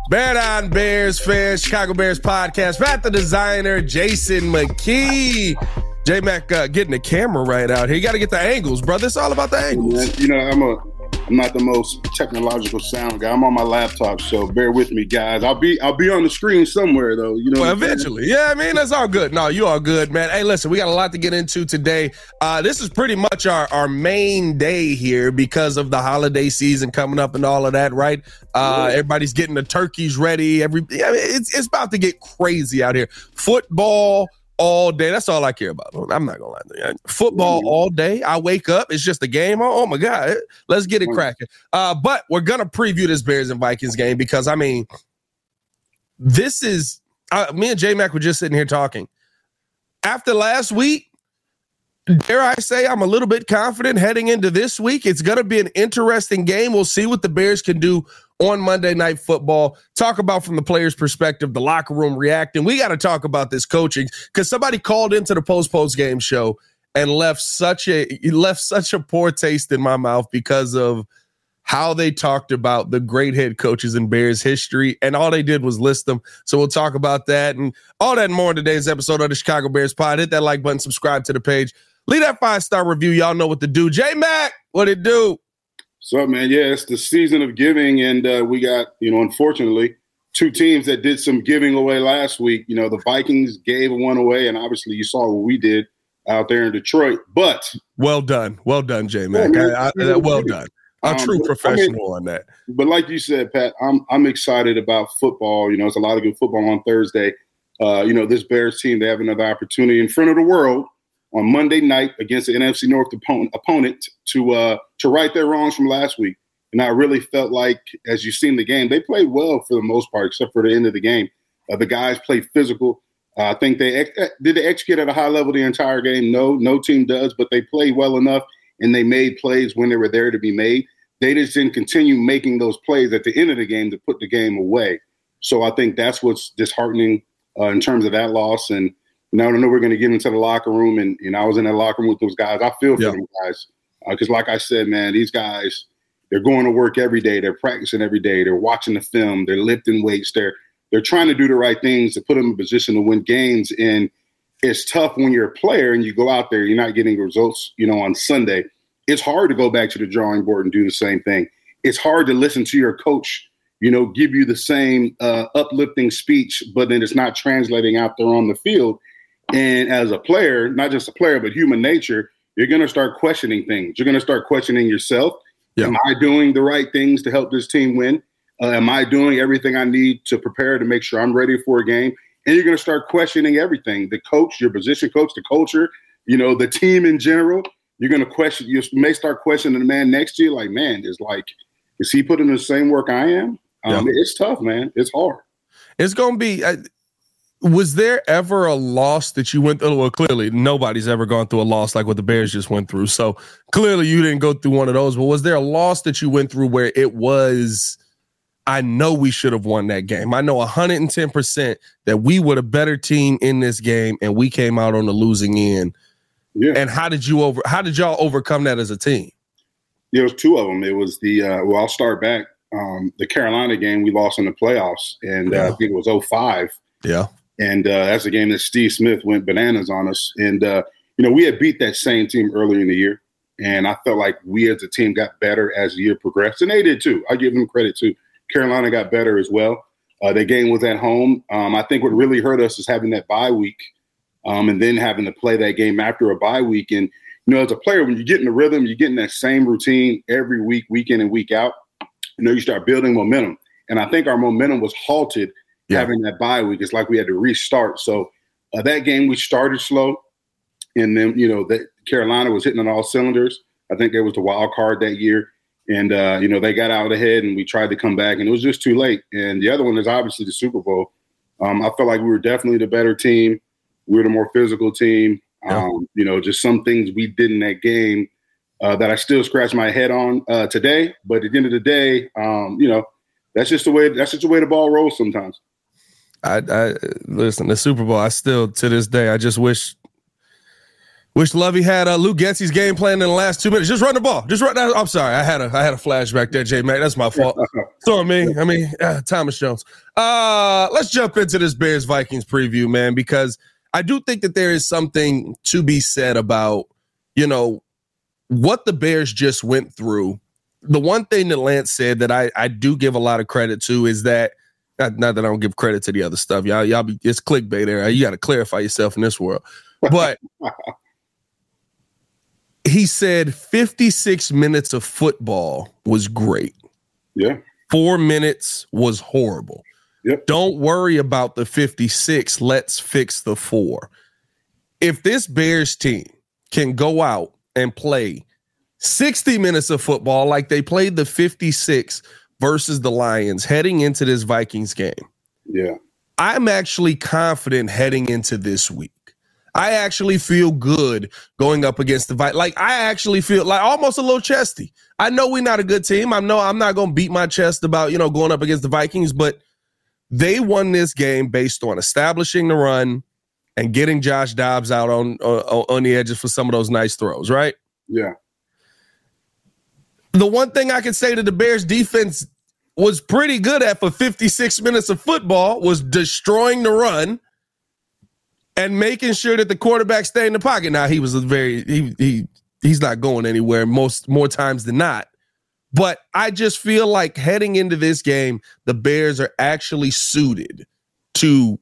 Bear Down Bears fans, Chicago Bears podcast. Pat the designer, Jason McKee. J-Mac getting the camera right out here. You got to get the angles, brother. It's all about the angles. You know, I'm not the most technological sound guy. I'm on my laptop, so bear with me, guys. I'll be on the screen somewhere, though. You know, well, eventually. Yeah, I mean, that's all good. No, you all good, man. Hey, listen, we got a lot to get into today. This is pretty much our main day here because of the holiday season coming up and all of that, right? Everybody's getting the turkeys ready. It's about to get crazy out here. Football all day. That's all I care about. I'm not gonna lie to you. Football all day. I wake up. It's just a game. Oh my God. Let's get it cracking. But we're gonna preview this Bears and Vikings game because I mean, this is me and J-Mac were just sitting here talking. After last week, dare I say I'm a little bit confident heading into this week. It's gonna be an interesting game. We'll see what the Bears can do on Monday Night Football. Talk about from the players' perspective, the locker room reacting. We got to talk about this coaching because somebody called into the post game show and left such a poor taste in my mouth because of how they talked about the great head coaches in Bears history, and all they did was list them. So we'll talk about that and all that and more in today's episode of the Chicago Bears Pod. Hit that like button, subscribe to the page, leave that 5-star review. Y'all know what to do. J-Mac, what it do? So, man, yeah, it's the season of giving, and we got, unfortunately, two teams that did some giving away last week. You know, the Vikings gave one away, and obviously you saw what we did out there in Detroit. But well done, J-Mac. Well done. A true professional on that. But like you said, Pat, I'm excited about football. You know, it's a lot of good football on Thursday. This Bears team, they have another opportunity in front of the world on Monday night against the NFC North opponent to right their wrongs from last week. And I really felt like, as you've seen the game, they played well for the most part, except for the end of the game. The guys played physical. I think did they execute at a high level the entire game? No team does, but they played well enough, and they made plays when they were there to be made. They just didn't continue making those plays at the end of the game to put the game away. So I think that's what's disheartening in terms of that loss. And I know we're going to get into the locker room, and I was in that locker room with those guys. I feel for them guys because, like I said, man, these guys, they're going to work every day. They're practicing every day. They're watching the film. They're lifting weights. They're trying to do the right things to put them in a position to win games. And it's tough when you're a player and you go out there, you're not getting results, on Sunday. It's hard to go back to the drawing board and do the same thing. It's hard to listen to your coach, give you the same uplifting speech, but then it's not translating out there on the field. And as a player, not just a player, but human nature, you're going to start questioning things. You're going to start questioning yourself. Yeah. Am I doing the right things to help this team win? Am I doing everything I need to prepare to make sure I'm ready for a game? And you're going to start questioning everything. The coach, your position coach, the culture, the team in general. You're going to question. You may start questioning the man next to you like, man, is he putting in the same work I am? It's tough, man. It's hard. It's going to be was there ever a loss that you went through? Well, clearly nobody's ever gone through a loss like what the Bears just went through. So clearly you didn't go through one of those. But was there a loss that you went through where it was, I know we should have won that game. I know 110% that we were the better team in this game and we came out on the losing end. Yeah. And how did y'all overcome that as a team? There was two of them. It was I'll start back. The Carolina game we lost in the playoffs, and I think it was 2005. Yeah. And that's a game that Steve Smith went bananas on us. And, we had beat that same team earlier in the year. And I felt like we as a team got better as the year progressed. And they did too. I give them credit too. Carolina got better as well. The game was at home. I think what really hurt us is having that bye week and then having to play that game after a bye week. And, as a player, when you get in the rhythm, you get in that same routine every week, week in and week out, you start building momentum. And I think our momentum was halted having that bye week. It's like we had to restart. So that game, we started slow. And then, that Carolina was hitting on all cylinders. I think they was the wild card that year. And, they got out ahead and we tried to come back and it was just too late. And the other one is obviously the Super Bowl. I felt like we were definitely the better team. We were the more physical team. Just some things we did in that game that I still scratch my head on today. But at the end of the day, that's just the way the ball rolls sometimes. I listen, the Super Bowl, I still, to this day, I just wish Wish Lovey had Luke Getsy's game plan in the last 2 minutes. Just run the ball. Just run. I'm sorry. I had a flashback there, J Mac. That's my fault. So Thomas Jones. Let's jump into this Bears Vikings preview, man, because I do think that there is something to be said about, what the Bears just went through. The one thing that Lance said that I do give a lot of credit to is that, not that I don't give credit to the other stuff. Y'all be, it's clickbait there. You got to clarify yourself in this world. But he said 56 minutes of football was great. Yeah. 4 minutes was horrible. Yep. Don't worry about the 56. Let's fix the 4. If this Bears team can go out and play 60 minutes of football like they played the 56 versus the Lions heading into this Vikings game, yeah, I'm actually confident heading into this week. I actually feel good going up against the Vikings. Like, I actually feel like almost a little chesty. I know we're not a good team. I'm not going to beat my chest about, going up against the Vikings, but they won this game based on establishing the run and getting Josh Dobbs out on the edges for some of those nice throws, right? Yeah. The one thing I can say that the Bears defense was pretty good at for 56 minutes of football was destroying the run and making sure that the quarterback stayed in the pocket. Now, he was he's not going anywhere more times than not. But I just feel like heading into this game, the Bears are actually suited to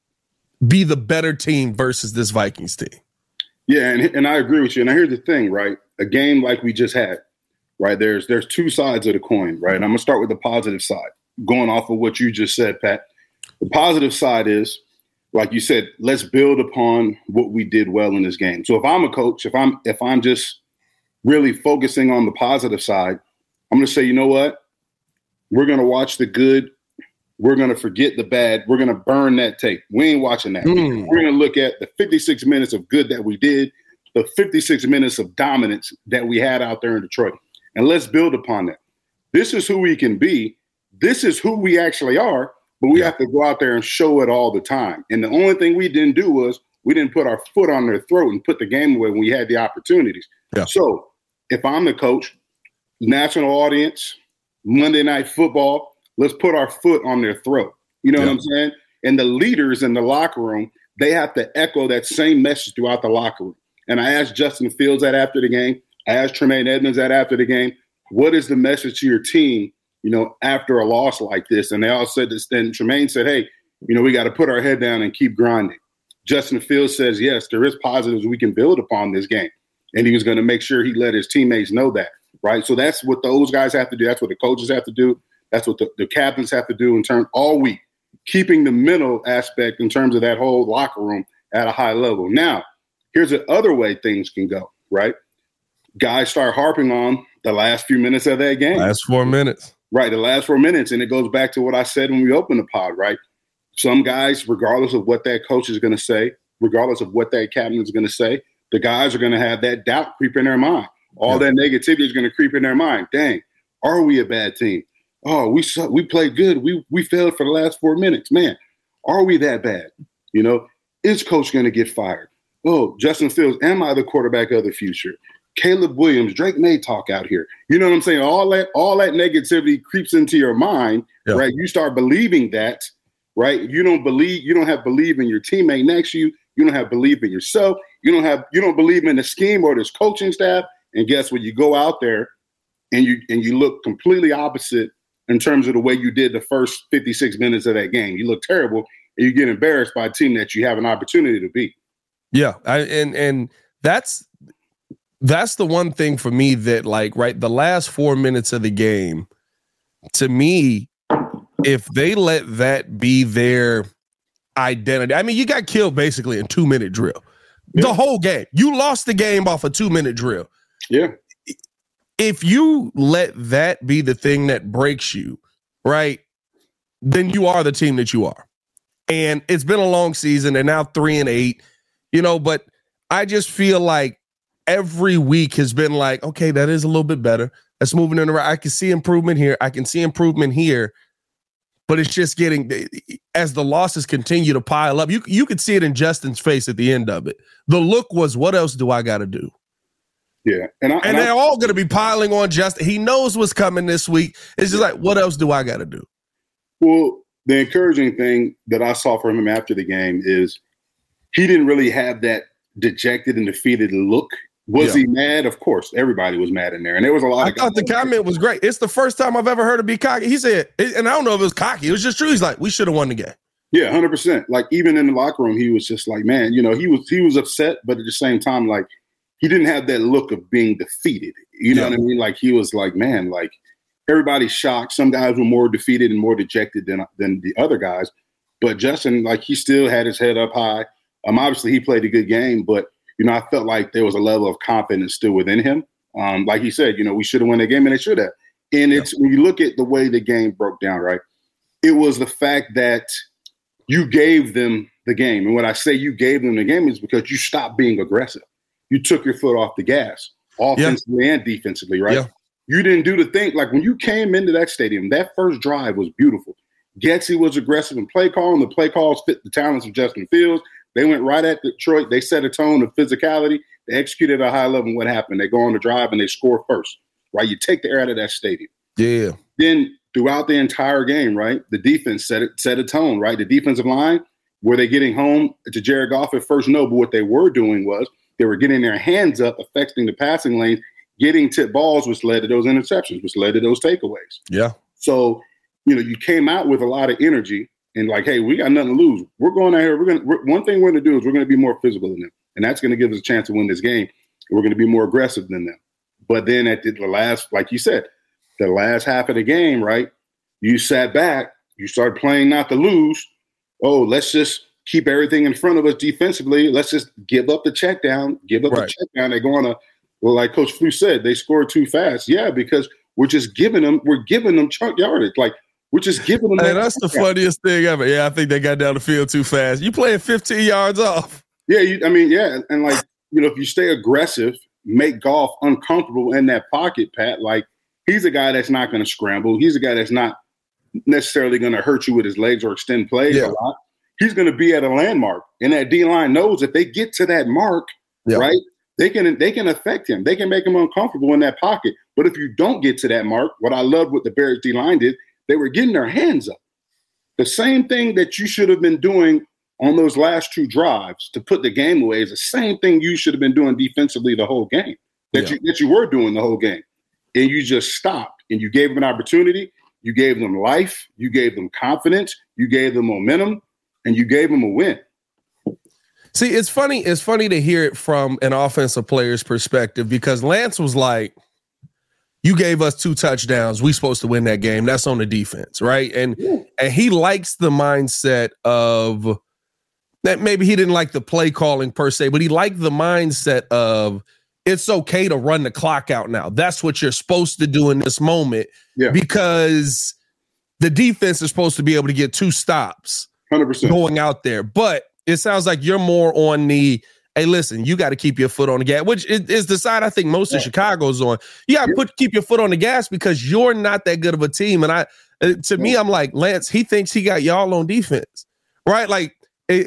be the better team versus this Vikings team. Yeah, and I agree with you. And here's the thing, right? A game like we just had, right? There's two sides of the coin, right? And I'm going to start with the positive side, going off of what you just said, Pat. The positive side is, like you said, let's build upon what we did well in this game. So if I'm a coach, if I'm just really focusing on the positive side, I'm going to say, you know what? We're going to watch the good. We're going to forget the bad. We're going to burn that tape. We ain't watching that. We're going to look at the 56 minutes of good that we did, the 56 minutes of dominance that we had out there in Detroit. And let's build upon that. This is who we can be. This is who we actually are. But we have to go out there and show it all the time. And the only thing we didn't do was we didn't put our foot on their throat and put the game away when we had the opportunities. Yeah. So if I'm the coach, national audience, Monday Night Football, let's put our foot on their throat. You know what I'm saying? And the leaders in the locker room, they have to echo that same message throughout the locker room. And I asked Justin Fields that after the game. I asked Tremaine Edmonds that after the game. What is the message to your team, after a loss like this? And they all said this. Then Tremaine said, hey, we got to put our head down and keep grinding. Justin Fields says, yes, there is positives we can build upon this game. And he was going to make sure he let his teammates know that, right? So that's what those guys have to do. That's what the coaches have to do. That's what the captains have to do in turn all week, keeping the mental aspect in terms of that whole locker room at a high level. Now, here's the other way things can go, right? Guys start harping on the last few minutes of that game. Last 4 minutes. Right, the last 4 minutes. And it goes back to what I said when we opened the pod, right? Some guys, regardless of what that coach is going to say, regardless of what that captain is going to say, the guys are going to have that doubt creep in their mind. All that negativity is going to creep in their mind. Dang, are we a bad team? Oh, we played good. We failed for the last 4 minutes. Man, are we that bad? Is coach going to get fired? Oh, Justin Fields, am I the quarterback of the future? Caleb Williams, Drake May talk out here. You know what I'm saying? All that negativity creeps into your mind, right? You start believing that, right? You don't have belief in your teammate next to you. You don't have belief in yourself. You don't believe in the scheme or this coaching staff. And guess what? You go out there and you look completely opposite in terms of the way you did the first 56 minutes of that game. You look terrible and you get embarrassed by a team that you have an opportunity to beat. Yeah. And that's the one thing for me that, right, the last 4 minutes of the game, to me, if they let that be their identity, I mean, you got killed basically in 2 minute drill. Yeah. The whole game. You lost the game off a 2 minute drill. Yeah. If you let that be the thing that breaks you, right, then you are the team that you are. And it's been a long season. They're now 3-8, but I just feel like every week has been like, okay, that is a little bit better. That's moving in the right. I can see improvement here. I can see improvement here. but it's just getting, as the losses continue to pile up, you could see it in Justin's face at the end of it. The look was, what else do I got to do? Yeah. And they're all going to be piling on Justin. He knows what's coming this week. It's just like, what else do I got to do? Well, the encouraging thing that I saw from him after the game is he didn't really have that dejected and defeated look. Was he mad? Of course, everybody was mad in there, and there was a lot. I thought the comment was great. It's the first time I've ever heard him be cocky. He said, and I don't know if it was cocky. It was just true. He's like, we should have won the game. Yeah, 100%. Like even in the locker room, he was just like, man, he was upset, but at the same time, like he didn't have that look of being defeated. You know what I mean? Like he was like, man, like everybody's shocked. Some guys were more defeated and more dejected than the other guys, but Justin, like he still had his head up high. Obviously he played a good game, but I felt like there was a level of confidence still within him. Like he said, we should have won the game, and they should have. And it's when you look at the way the game broke down, right? It was the fact that you gave them the game. And when I say you gave them the game is because you stopped being aggressive. You took your foot off the gas, offensively and defensively, right? Yeah. You didn't do the thing. Like when you came into that stadium, that first drive was beautiful. Getsy was aggressive in play calling. The play calls fit the talents of Justin Fields. They went right at Detroit. They set a tone of physicality. They executed at a high level. And what happened? They go on the drive and they score first, right? You take the air out of that stadium. Yeah. Then throughout the entire game, right, the defense set a tone, right? The defensive line, were they getting home to Jared Goff at first? No, but what they were doing was they were getting their hands up, affecting the passing lane, getting tipped balls, which led to those interceptions, which led to those takeaways. Yeah. So, you came out with a lot of energy. And like, hey, we got nothing to lose. We're going out here. One thing we're going to do is we're going to be more physical than them. And that's going to give us a chance to win this game. We're going to be more aggressive than them. But then at the last, like you said, the last half of the game, right, you sat back. You started playing not to lose. Oh, let's just keep everything in front of us defensively. Let's just give up the check down. Give up the check down. They're going to, well, like Coach Flew said, they scored too fast. Yeah, because we're giving them chunk yardage. Like, we're just giving them. Hey, that's the funniest thing ever. Yeah, I think they got down the field too fast. You playing 15 yards off. Yeah, and like, if you stay aggressive, make Goff uncomfortable in that pocket, Pat, like he's a guy that's not going to scramble. He's a guy that's not necessarily going to hurt you with his legs or extend plays a lot. He's going to be at a landmark. And that D-line knows if they get to that mark, right, they can affect him. They can make him uncomfortable in that pocket. But if you don't get to that mark, what I love what the Bears D-line did, they were getting their hands up. The same thing that you should have been doing on those last two drives to put the game away is the same thing you should have been doing defensively the whole game, that you were doing the whole game. And you just stopped and you gave them an opportunity. You gave them life. You gave them confidence. You gave them momentum, and you gave them a win. See, it's funny. It's funny to hear it from an offensive player's perspective because Lance was like, you gave us 2 touchdowns. We supposed to win that game. That's on the defense, right? And he likes the mindset of that. Maybe he didn't like the play calling per se, but he liked the mindset of it's okay to run the clock out now. That's what you're supposed to do in this moment because the defense is supposed to be able to get 2 stops 100% going out there. But it sounds like you're more on the, hey, listen, you got to keep your foot on the gas, which is the side I think most of Chicago's on. You got to keep your foot on the gas because you're not that good of a team. And to me, I'm like, Lance, he thinks he got y'all on defense, right? Like,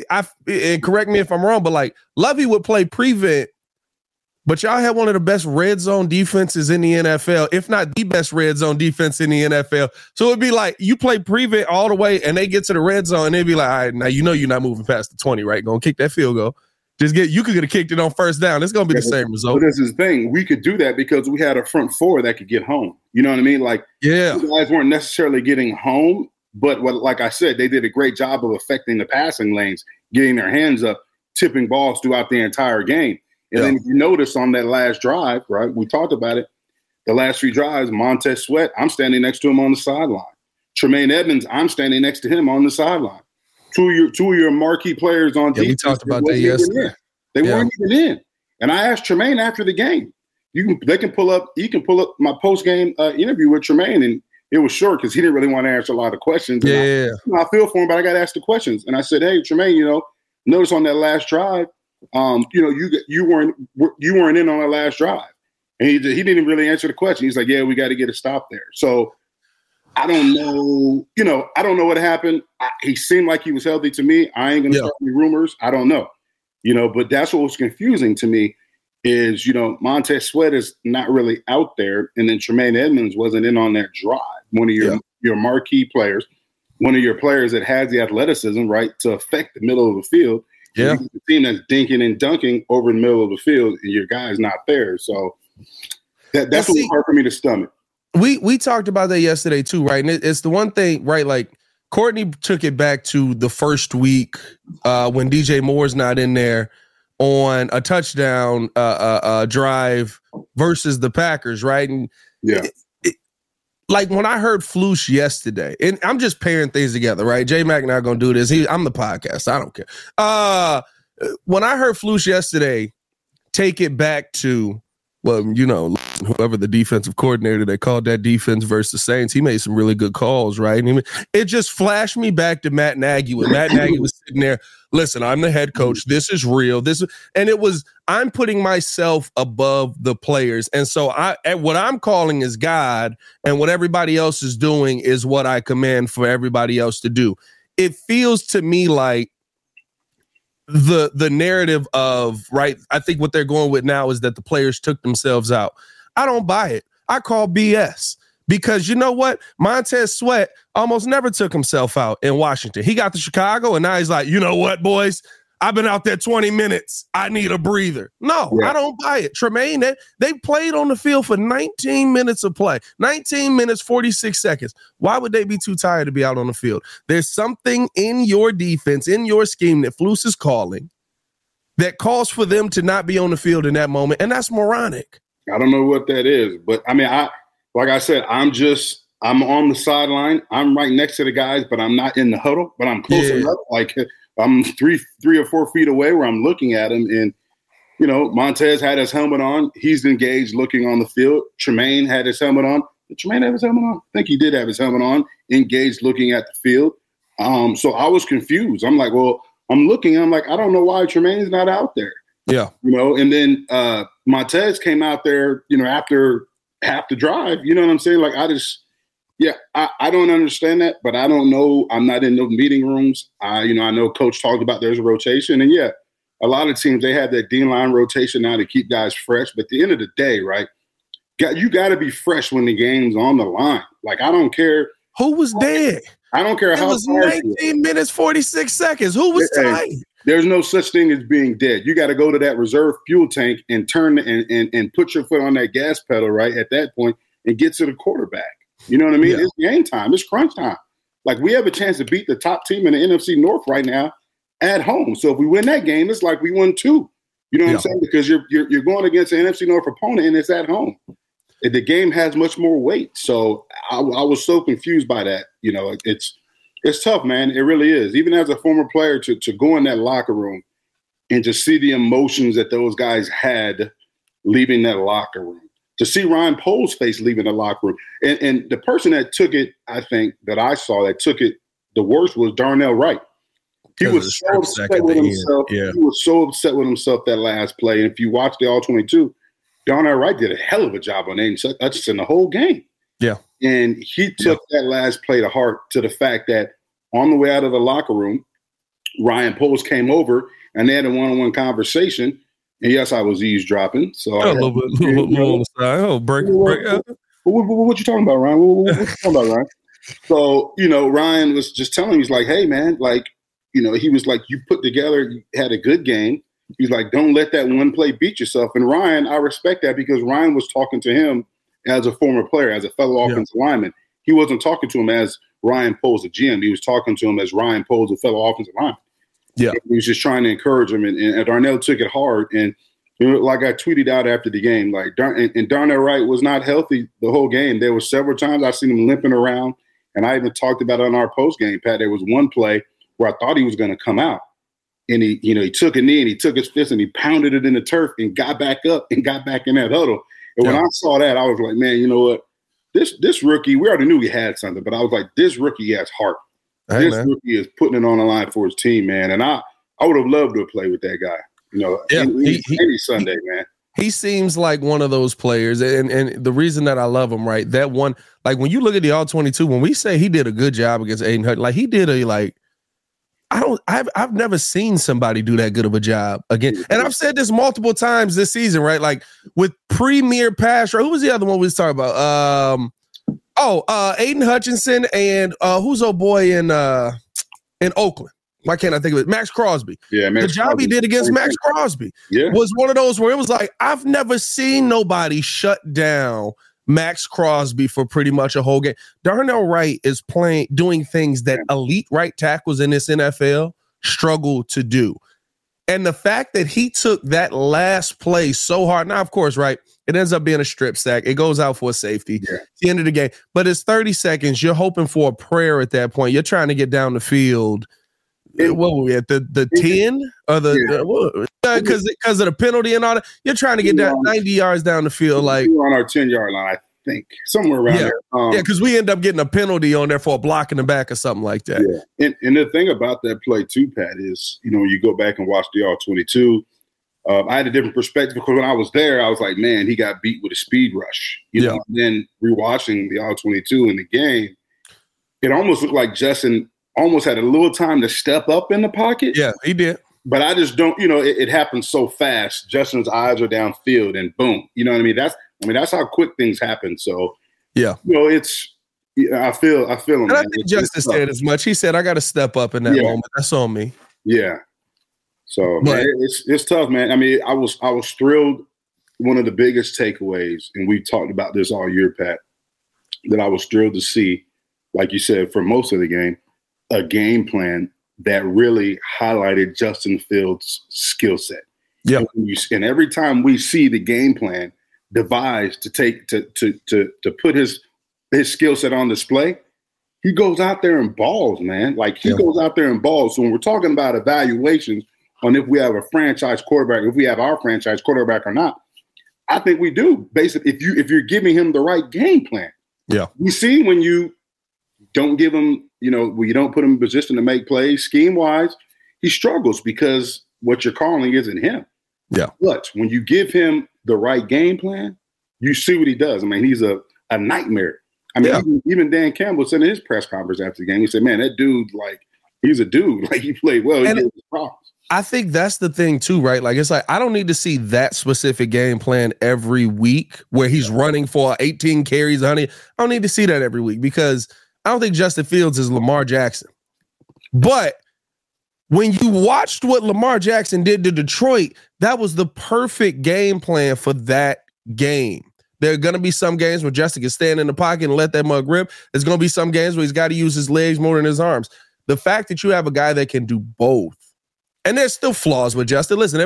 and correct me if I'm wrong, but like Lovey would play prevent, but y'all had one of the best red zone defenses in the NFL, if not the best red zone defense in the NFL. So it'd be like you play prevent all the way and they get to the red zone and they'd be like, all right, now you're not moving past the 20, right? Gonna kick that field goal. You could have kicked it on first down. It's going to be the same result. But this is the thing. We could do that because we had a front four that could get home. You know what I mean? Like, you guys weren't necessarily getting home, but like I said, they did a great job of affecting the passing lanes, getting their hands up, tipping balls throughout the entire game. And then if you notice on that last drive, right, we talked about it, the last 3 drives, Montez Sweat, I'm standing next to him on the sideline. Tremaine Edmonds, I'm standing next to him on the sideline. Two of your marquee players on defense. We talked about that yesterday. They weren't even in. And I asked Tremaine after the game. You can pull up my post game interview with Tremaine, and it was short because he didn't really want to answer a lot of questions. And I feel for him, but I got to ask the questions. And I said, hey, Tremaine, notice on that last drive, you weren't in on that last drive, and he didn't really answer the question. He's like, yeah, we got to get a stop there. So I don't know. I don't know what happened. He seemed like he was healthy to me. I ain't gonna start any rumors. I don't know. But that's what was confusing to me is Montez Sweat is not really out there, and then Tremaine Edmonds wasn't in on that drive. One of your marquee players, one of your players that has the athleticism, right, to affect the middle of the field. Yeah, the team that's dinking and dunking over the middle of the field, and your guy's not there. So that's what's hard for me to stomach. We talked about that yesterday too, right? And it's the one thing, right? Like Courtney took it back to the first week when DJ Moore's not in there on a touchdown drive versus the Packers, right? And like when I heard Floosh yesterday, and I'm just pairing things together, right? J Mac not gonna do this. I'm the podcast. I don't care. When I heard Floosh yesterday, take it back to, well, whoever the defensive coordinator that called that defense versus the Saints, he made some really good calls, right? And it just flashed me back to Matt Nagy when Matt Nagy was sitting there. Listen, I'm the head coach. This is real. I'm putting myself above the players. And so what I'm calling is God, and what everybody else is doing is what I command for everybody else to do. It feels to me like the narrative of, right, I think what they're going with now is that the players took themselves out. I don't buy it. I call BS, because you know what? Montez Sweat almost never took himself out in Washington. He got to Chicago, and now he's like, you know what, boys? I've been out there 20 minutes. I need a breather. No, I don't buy it. Tremaine, they played on the field for 19 minutes of play. 19 minutes, 46 seconds. Why would they be too tired to be out on the field? There's something in your defense, in your scheme that Flus is calling that calls for them to not be on the field in that moment, and that's moronic. I don't know what that is, but I mean, like I said, I'm on the sideline. I'm right next to the guys, but I'm not in the huddle, but I'm close enough. Like I'm three or 4 feet away where I'm looking at him. And, Montez had his helmet on. He's engaged looking on the field. Tremaine had his helmet on. Did Tremaine have his helmet on? I think he did have his helmet on, engaged looking at the field. So I was confused. I'm like, well, I'm looking. I'm like, I don't know why Tremaine's not out there. Yeah. And then Montez came out there, after half the drive. You know what I'm saying? Like, I don't understand that, but I don't know. I'm not in the meeting rooms. I know Coach talked about there's a rotation, and a lot of teams, they have that D-line rotation now to keep guys fresh. But at the end of the day, right, you got to be fresh when the game's on the line. Like, I don't care who was dead. I don't care how. It was 19 minutes, 46 seconds. Who was tight? There's no such thing as being dead. You got to go to that reserve fuel tank and turn and put your foot on that gas pedal right at that point and get to the quarterback. You know what I mean? Yeah. It's game time. It's crunch time. Like, we have a chance to beat the top team in the NFC North right now at home. So if we win that game, it's like we won 2. You know what I'm saying? Because you're going against an NFC North opponent, and it's at home. The game has much more weight. So I was so confused by that. It's tough, man. It really is. Even as a former player, to go in that locker room and to see the emotions that those guys had leaving that locker room. To see Ryan Poles' face leaving the locker room. And the person that took it, I think, that I saw that took it the worst was Darnell Wright. He was so upset with himself. Yeah. He was so upset with himself that last play. And if you watch the All-22, Darnell Wright did a hell of a job on Aiden Hutchinson the whole game. Yeah. And he took that last play to heart, to the fact that on the way out of the locker room, Ryan Poles came over and they had a one-on-one conversation. And yes, I was eavesdropping. So a little bit on the side. Oh, break up. What you talking about, Ryan? What you talking about, Ryan? So, Ryan was just telling me, he's like, hey, man, like, he was like, you had a good game. He's like, don't let that one play beat yourself. And Ryan, I respect that, because Ryan was talking to him as a former player, as a fellow offensive lineman. He wasn't talking to him as Ryan Poles, the GM. He was talking to him as Ryan Poles, a fellow offensive lineman. Yeah, he was just trying to encourage him, and Darnell took it hard. And like I tweeted out after the game, like Darnell Wright was not healthy the whole game. There were several times I seen him limping around, and I even talked about it on our post game, Pat. There was one play where I thought he was going to come out, and he took a knee and he took his fist and he pounded it in the turf and got back up and got back in that huddle. And when I saw that, I was like, man, you know what? This rookie, we already knew he had something, but I was like, this rookie has heart. This rookie is putting it on the line for his team, man. And I would have loved to have played with that guy, any Sunday, man. He seems like one of those players, and the reason that I love him, right? That one, like when you look at the All-22, when we say he did a good job against Aiden Hutchinson, like he did I've never seen somebody do that good of a job again. And I've said this multiple times this season, right? Like with premier pass, or who was the other one we was talking about? Aiden Hutchinson and who's old boy in Oakland? Why can't I think of it? Max Crosby. Yeah, the job he did against Max Crosby was one of those where it was like, I've never seen nobody shut down Max Crosby for pretty much a whole game. Darnell Wright is doing things that elite right tackles in this NFL struggle to do. And the fact that he took that last play so hard, now, of course, right, it ends up being a strip sack. It goes out for a safety. Yeah. It's the end of the game. But it's 30 seconds. You're hoping for a prayer at that point. You're trying to get down the field. What were we at? The 10 or because of the penalty and all that? You're trying to get down 90 yards down the field. Like on our 10-yard line, I think. Somewhere around there. Because we end up getting a penalty on there for a block in the back or something like that. Yeah. And the thing about that play too, Pat, is, when you go back and watch the All-22, I had a different perspective because when I was there, I was like, man, he got beat with a speed rush. And then rewatching the All-22 in the game, it almost looked like Justin almost had a little time to step up in the pocket. Yeah, he did. But I just don't, it happens so fast. Justin's eyes are downfield and boom. You know what I mean? That's how quick things happen. So, I feel him. And I think Justin said as much. He said, I got to step up in that moment. That's on me. Yeah. So, man, it's tough, man. I mean, I was thrilled. One of the biggest takeaways, and we talked about this all year, Pat, that I was thrilled to see, like you said, for most of the game, a game plan that really highlighted Justin Fields' skill set. Yeah. And every time we see the game plan devised to put his skill set on display, he goes out there and balls, man. Like he goes out there and balls. So when we're talking about evaluations on if we have a franchise quarterback, if we have our franchise quarterback or not, I think we do. Basically, if you're giving him the right game plan. Yeah. We see when you don't give him, when you don't put him in position to make plays scheme-wise, he struggles because what you're calling isn't him. Yeah. But when you give him the right game plan, you see what he does. I mean, he's a nightmare. I mean, even Dan Campbell said in his press conference after the game, he said, man, that dude, like, he's a dude. Like, he played well. He did his problems. I think that's the thing, too, right? Like, it's like, I don't need to see that specific game plan every week where he's running for 18 carries, 100. I don't need to see that every week because I don't think Justin Fields is Lamar Jackson. But when you watched what Lamar Jackson did to Detroit, that was the perfect game plan for that game. There are going to be some games where Justin can stand in the pocket and let that mug rip. There's going to be some games where he's got to use his legs more than his arms. The fact that you have a guy that can do both, and there's still flaws with Justin. Listen,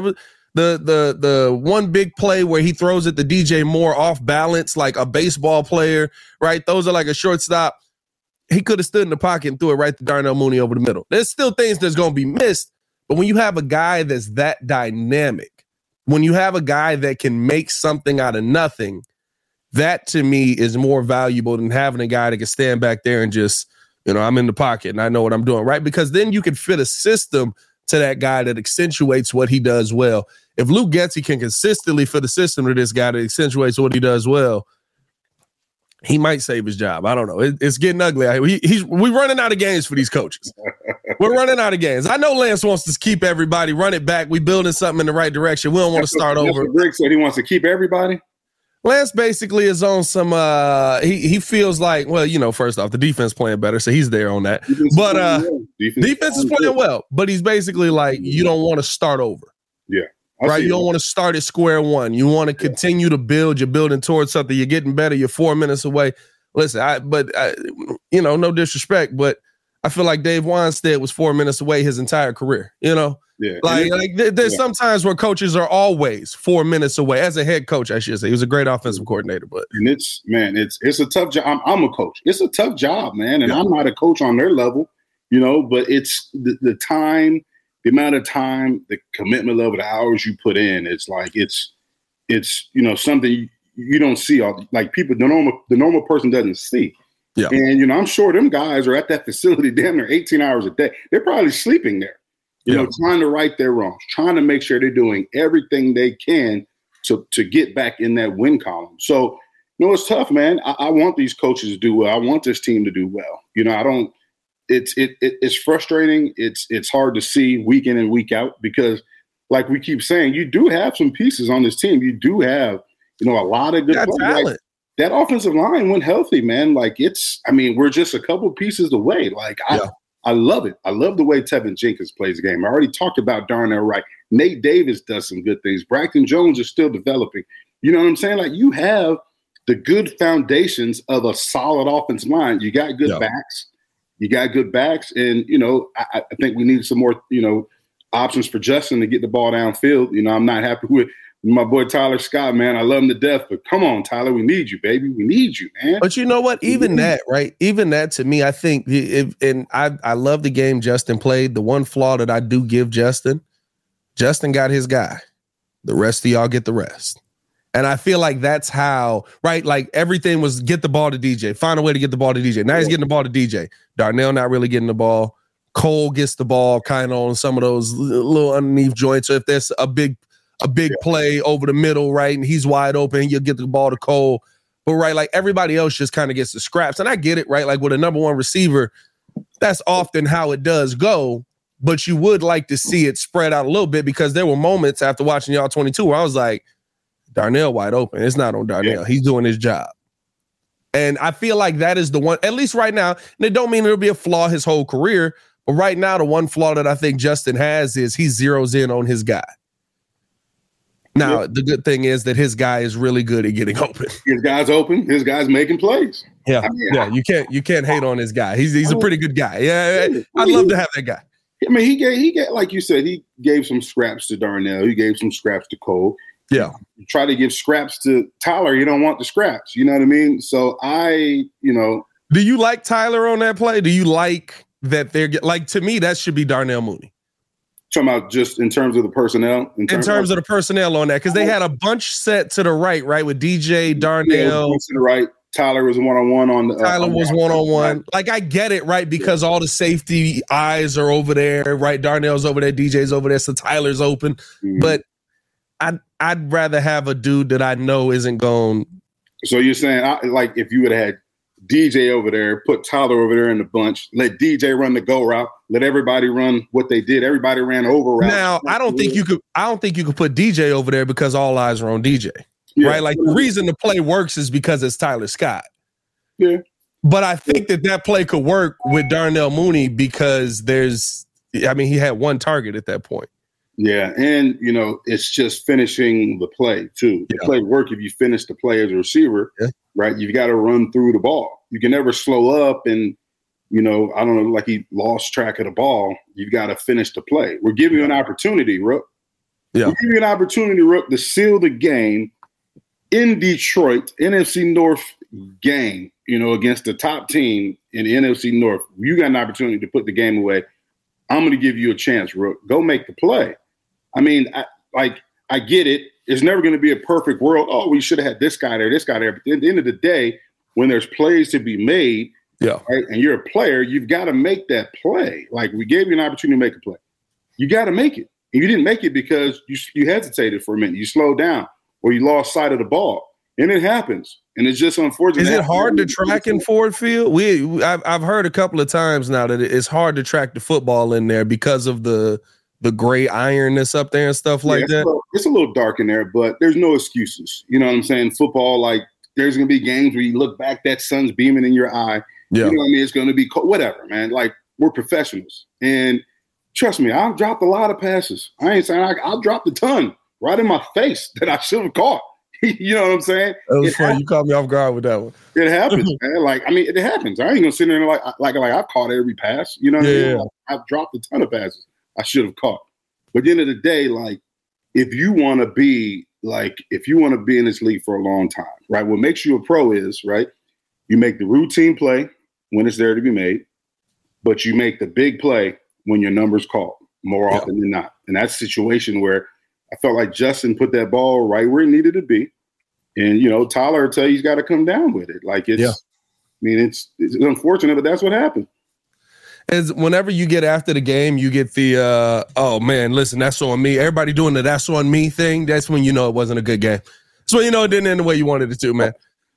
the one big play where he throws it to DJ Moore off balance like a baseball player, right? Those are like a shortstop. He could have stood in the pocket and threw it right to Darnell Mooney over the middle. There's still things that's going to be missed, but when you have a guy that's that dynamic, when you have a guy that can make something out of nothing, that to me is more valuable than having a guy that can stand back there and just, I'm in the pocket and I know what I'm doing, right? Because then you can fit a system to that guy that accentuates what he does well. If Luke Getsy can consistently fit a system to this guy that accentuates what he does well, he might save his job. I don't know. It's getting ugly. We're running out of games for these coaches. We're running out of games. I know Lance wants to keep everybody, run it back. We building something in the right direction. We don't want to start over. Rick said he wants to keep everybody. Lance basically is on some. He feels like, well, first off, the defense playing better, so he's there on that. Defense is playing well, but he's basically like, you don't want to start over. Yeah. Right, you don't want to start at square one. You want to continue to build. You're building towards something. You're getting better. You're 4 minutes away. Listen, no disrespect, but I feel like Dave Wannstedt was 4 minutes away his entire career. Yeah. There's sometimes where coaches are always 4 minutes away. As a head coach, I should say, he was a great offensive coordinator. But it's a tough job. I'm a coach. It's a tough job, man, and I'm not a coach on their level, But it's the time. The amount of time, the commitment level, the hours you put in, it's something you don't see. People, the normal person doesn't see. Yeah. And, I'm sure them guys are at that facility damn near 18 hours a day. They're probably sleeping there, trying to right their wrongs, trying to make sure they're doing everything they can to get back in that win column. So, it's tough, man. I want these coaches to do well. I want this team to do well. I don't. It's frustrating. It's hard to see week in and week out because, like we keep saying, you do have some pieces on this team. You do have, a lot of good talent. Like, that offensive line went healthy, man. Like we're just a couple pieces away. Like I love it. I love the way Tevin Jenkins plays the game. I already talked about Darnell Wright. Nate Davis does some good things. Braxton Jones is still developing. You know what I'm saying? Like you have the good foundations of a solid offensive line. You got good backs. You got good backs. And, I think we need some more, options for Justin to get the ball downfield. I'm not happy with my boy Tyler Scott, man. I love him to death, but come on, Tyler, we need you, baby. We need you, man. But you know what? Even that, right? Even that to me, I think, I love the game Justin played. The one flaw that I do give Justin got his guy. The rest of y'all get the rest. And I feel like that's how, right? Like everything was get the ball to DJ, find a way to get the ball to DJ. Now he's getting the ball to DJ. Darnell not really getting the ball. Cole gets the ball kind of on some of those little underneath joints. So if there's a big play over the middle, right, and he's wide open, you'll get the ball to Cole. But, right, like everybody else just kind of gets the scraps. And I get it, right? Like with a number one receiver, that's often how it does go. But you would like to see it spread out a little bit because there were moments after watching y'all 22 where I was like, Darnell wide open. It's not on Darnell. Yeah. He's doing his job. And I feel like that is the one, at least right now, and it don't mean it'll be a flaw his whole career, but right now the one flaw that I think Justin has is he zeroes in on his guy. Now, the good thing is that his guy is really good at getting open. His guy's open. His guy's making plays. Yeah, You can't hate on his guy. He's a pretty good guy. Yeah, I'd love to have that guy. I mean, he gave, like you said, he gave some scraps to Darnell. He gave some scraps to Cole. Yeah. You try to give scraps to Tyler. You don't want the scraps. You know what I mean? So Do you like Tyler on that play? Do you like that to me, that should be Darnell Mooney. Talking about just in terms of the personnel? In terms of the personnel on that, because they had a bunch set to the right, with DJ, Darnell. To the right. Tyler was one-on-one on the Tyler was one-on-one. Like, I get it, right? Because all the safety eyes are over there, right? Darnell's over there, DJ's over there, so Tyler's open. Mm-hmm. But I'd rather have a dude that I know isn't going. So you're saying, like, if you would have had DJ over there, put Tyler over there in the bunch, let DJ run the go route, let everybody run what they did. Everybody ran over route. Now, I don't think you could put DJ over there because all eyes are on DJ. Yeah. Right? Like the reason the play works is because it's Tyler Scott. Yeah. But I think that play could work with Darnell Mooney because he had one target at that point. Yeah. And, it's just finishing the play too. The play work if you finish the play as a receiver, right? You've got to run through the ball. You can never slow up and, I don't know, like he lost track of the ball. You've got to finish the play. We're giving you an opportunity, Rook. Yeah. We're giving you an opportunity, Rook, to seal the game in Detroit, NFC North game, against the top team in the NFC North. You got an opportunity to put the game away. I'm going to give you a chance, Rook. Go make the play. I mean, I get it. It's never going to be a perfect world. Oh, we should have had this guy there. But at the end of the day, when there's plays to be made, right, and you're a player, you've got to make that play. Like, we gave you an opportunity to make a play. You got to make it. And you didn't make it because you hesitated for a minute. You slowed down or you lost sight of the ball. And it happens. And it's just unfortunate. Is it hard to track in Ford Field? I've heard a couple of times now that it's hard to track the football in there because of the gray iron that's up there and stuff like that. It's a little dark in there, but there's no excuses. You know what I'm saying? Football, like, there's going to be games where you look back, that sun's beaming in your eye. Yeah. You know what I mean? It's going to be cold, whatever, man. Like, we're professionals. And trust me, I've dropped a lot of passes. I ain't saying I've dropped a ton right in my face that I should have caught. You know what I'm saying? That was funny. You caught me off guard with that one. It happens, man. Like, I mean, it happens. I ain't going to sit there and like I've caught every pass. You know what I mean? Like, I've dropped a ton of passes I should have caught. But at the end of the day, like, if you want to be in this league for a long time, right? What makes you a pro is, right, you make the routine play when it's there to be made, but you make the big play when your number's called more often than not. And that's a situation where I felt like Justin put that ball right where it needed to be. And, Tyler will tell you he's got to come down with it. Like, it's unfortunate, but that's what happened. is whenever you get after the game, you get the oh man, listen, that's on me. Everybody doing the that's on me thing. That's when you know it wasn't a good game. So you know it didn't end the way you wanted it to, man.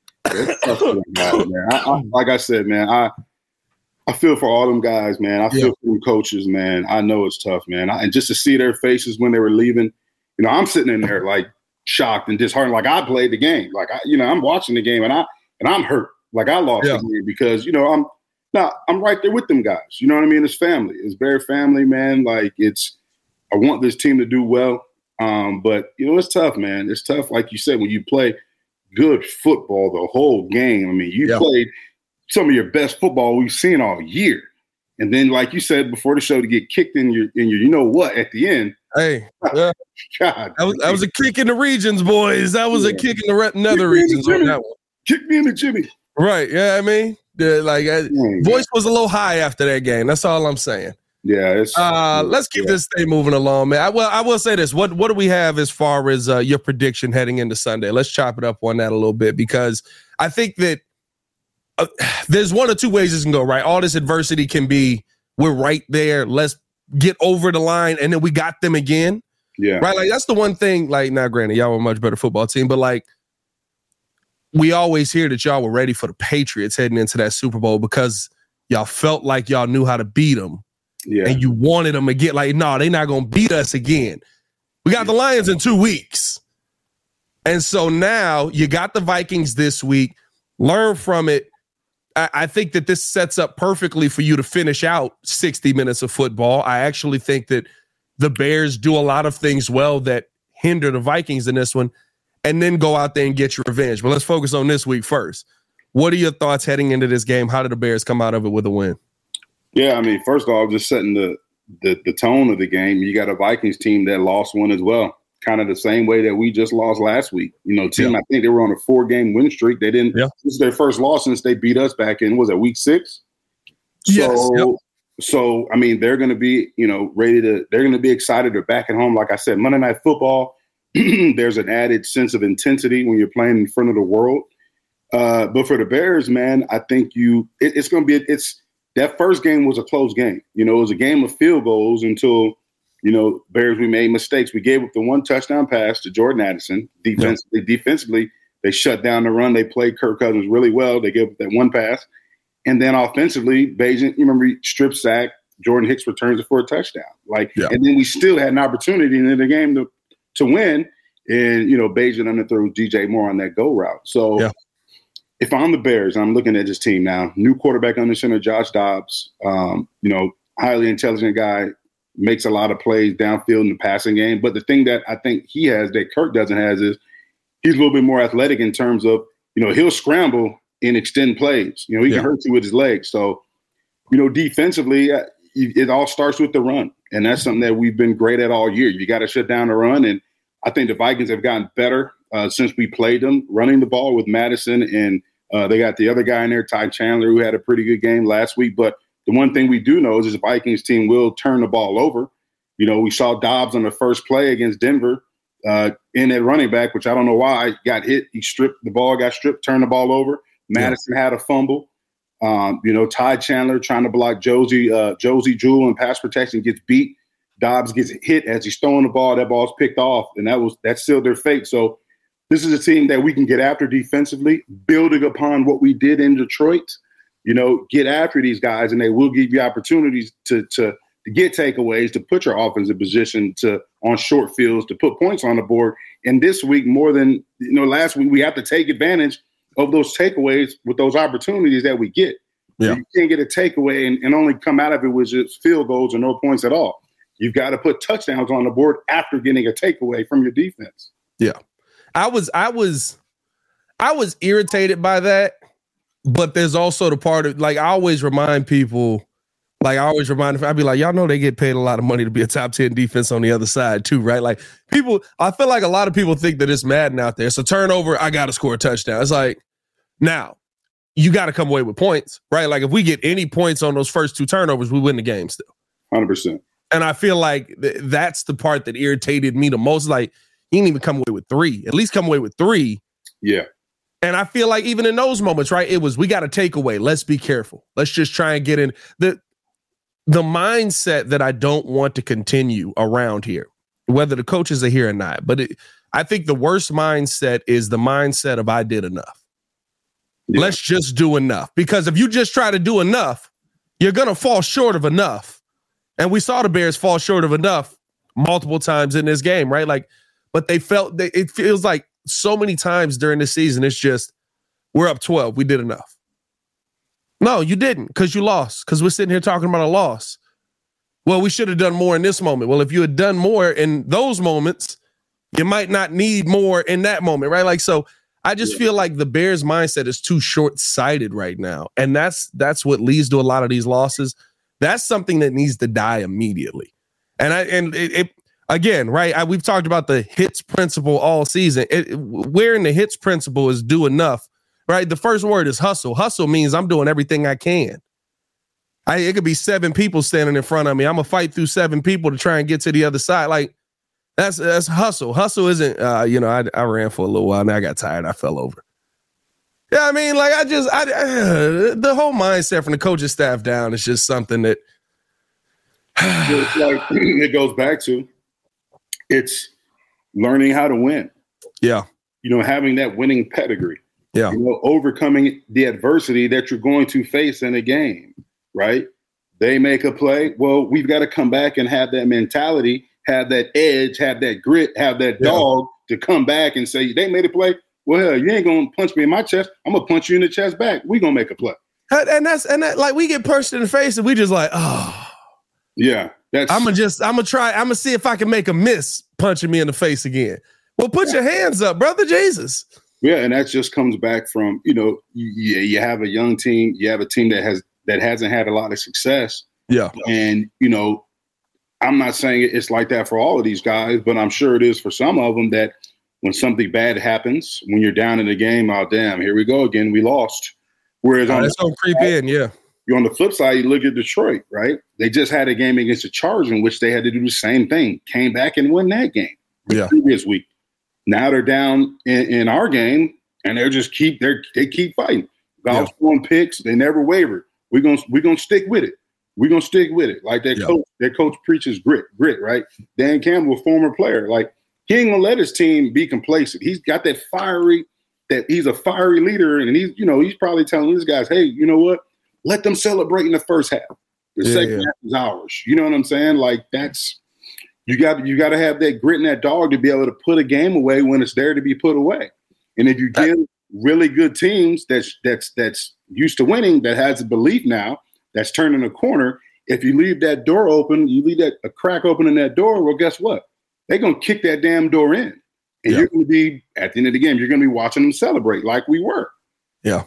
Like I said, man, I feel for all them guys, man. I feel for them coaches, man. I know it's tough, man. And just to see their faces when they were leaving, you know, I'm sitting in there like shocked and disheartened. Like I played the game, like I'm watching the game and I'm hurt. Like I lost the game because I'm right there with them guys. You know what I mean? It's family. It's Bear family, man. Like I want this team to do well. But it's tough, man. It's tough, like you said, when you play good football the whole game. I mean, you played some of your best football we've seen all year. And then, like you said before the show, to get kicked in your you know what at the end. Hey, God, that was a kick in the regions, boys. That was a kick in the nether regions on that one. Kick me in the Jimmy. Right. Yeah, I mean, voice was a little high after that game. That's all I'm saying. Yeah. Let's keep this thing moving along, man. I will say this. What do we have as far as your prediction heading into Sunday? Let's chop it up on that a little bit, because I think that there's one or two ways this can go, right? All this adversity can be, we're right there. Let's get over the line, and then we got them again. Yeah. Right? Like, that's the one thing, like, now, granted, y'all were a much better football team, but, like, we always hear that y'all were ready for the Patriots heading into that Super Bowl because y'all felt like y'all knew how to beat them. Yeah. And you wanted them again. Like, no, they're not going to beat us again. We got the Lions in 2 weeks. And so now you got the Vikings this week. Learn from it. I think that this sets up perfectly for you to finish out 60 minutes of football. I actually think that the Bears do a lot of things well that hinder the Vikings in this one, and then go out there and get your revenge. But let's focus on this week first. What are your thoughts heading into this game? How did the Bears come out of it with a win? Yeah, I mean, first of all, just setting the tone of the game. You got a Vikings team that lost one as well, kind of the same way that we just lost last week. I think they were on a 4-game win streak. They didn't. Yeah. This is their first loss since they beat us back in, was it week 6? Yes. So I mean, they're going to be, ready to. They're going to be excited. They're back at home. Like I said, Monday Night Football. There's an added sense of intensity when you're playing in front of the world. But for the Bears, man, I think it's going to be. That first game was a close game. It was a game of field goals until. Bears, we made mistakes. We gave up the one touchdown pass to Jordan Addison. Defensively, they shut down the run. They played Kirk Cousins really well. They gave up that one pass. And then offensively, Bayesian, you remember, strip sack, Jordan Hicks returns it for a touchdown. And then we still had an opportunity in the game to win. And, Bayesian underthrew DJ Moore on that go route. So if I'm the Bears, I'm looking at this team now. New quarterback under center, Josh Dobbs, highly intelligent guy. Makes a lot of plays downfield in the passing game. But the thing that I think he has that Kirk doesn't have is he's a little bit more athletic in terms of, he'll scramble and extend plays. He can hurt you with his legs. So, defensively, it all starts with the run. And that's something that we've been great at all year. You got to shut down the run. And I think the Vikings have gotten better since we played them, running the ball with Madison. And they got the other guy in there, Ty Chandler, who had a pretty good game last week. But the one thing we do know is the Vikings team will turn the ball over. We saw Dobbs on the first play against Denver in that running back, which I don't know why, got hit. He stripped the ball, got stripped, turned the ball over. Madison had a fumble. Ty Chandler trying to block Josie Jewell in pass protection gets beat. Dobbs gets hit as he's throwing the ball. That ball's picked off, and that sealed their fate. So this is a team that we can get after defensively, building upon what we did in Detroit. Get after these guys, and they will give you opportunities to get takeaways, to put your offense in position on short fields, to put points on the board. And this week, more than last week, we have to take advantage of those takeaways with those opportunities that we get. Yeah. You can't get a takeaway and only come out of it with just field goals or no points at all. You've got to put touchdowns on the board after getting a takeaway from your defense. Yeah, I was irritated by that. But there's also the part of, I always remind people, I'd be like, y'all know they get paid a lot of money to be a top 10 defense on the other side too, right? Like, I feel like a lot of people think that it's Madden out there. So turnover, I got to score a touchdown. It's like, now, you got to come away with points, right? Like, if we get any points on those first 2 turnovers, we win the game still. 100%. And I feel like that's the part that irritated me the most. Like, he didn't even come away with 3. At least come away with 3. Yeah. And I feel like even in those moments, right, it was, we got to take away. Let's be careful. Let's just try and get in. the mindset that I don't want to continue around here, whether the coaches are here or not. But I think the worst mindset is the mindset of I did enough. Yeah. Let's just do enough. Because if you just try to do enough, you're going to fall short of enough. And we saw the Bears fall short of enough multiple times in this game, right? Like, but it feels like so many times during the season, it's just, we're up 12. We did enough. No, you didn't, because you lost, because we're sitting here talking about a loss. Well, we should have done more in this moment. Well, if you had done more in those moments, you might not need more in that moment, right? Like, so I just feel like the Bears' mindset is too short-sighted right now. And that's what leads to a lot of these losses. That's something that needs to die immediately. And again, right, we've talked about the hits principle all season. Where in the hits principle is do enough, right? The first word is hustle. Hustle means I'm doing everything I can. It could be 7 people standing in front of me. I'm going to fight through 7 people to try and get to the other side. Like, that's hustle. Hustle isn't, I ran for a little while. Now I got tired. I fell over. Yeah, I mean, like, the whole mindset from the coaching staff down is just something that. It's like, it goes back to, it's learning how to win. Yeah. Having that winning pedigree. Yeah. Overcoming the adversity that you're going to face in a game, right? They make a play. Well, we've got to come back and have that mentality, have that edge, have that grit, have that dog to come back and say, they made a play. Well, hell, you ain't going to punch me in my chest. I'm going to punch you in the chest back. We're going to make a play. And that, like, we get punched in the face and we just like, oh. Yeah. I'm going to see if I can make a miss punching me in the face again. Well, put your hands up, brother Jesus. Yeah, and that just comes back from, you have a young team, you have a team that hasn't had a lot of success. Yeah. And, I'm not saying it's like that for all of these guys, but I'm sure it is for some of them, that when something bad happens, when you're down in the game, oh, damn, here we go again, we lost. Whereas that's going to creep in, yeah. You're on the flip side, you look at Detroit, right? They just had a game against the Chargers in which they had to do the same thing, came back and won that game the previous week. Now they're down in our game, and they keep fighting. Golf throwing picks, they never wavered. We're gonna stick with it. We're gonna stick with it. Like that coach. That coach preaches grit, right? Dan Campbell, former player, like he ain't gonna let his team be complacent. He's got that he's a fiery leader, and he's probably telling these guys, hey, you know what? Let them celebrate in the first half. The second half is ours. You know what I'm saying? Like that's. You got to have that grit and that dog to be able to put a game away when it's there to be put away. And if you give really good teams that's used to winning, that has a belief now, that's turning a corner, if you leave that door open, you leave a crack open in that door, well, guess what? They're going to kick that damn door in. And you're going to be, at the end of the game, you're going to be watching them celebrate like we were. Yeah.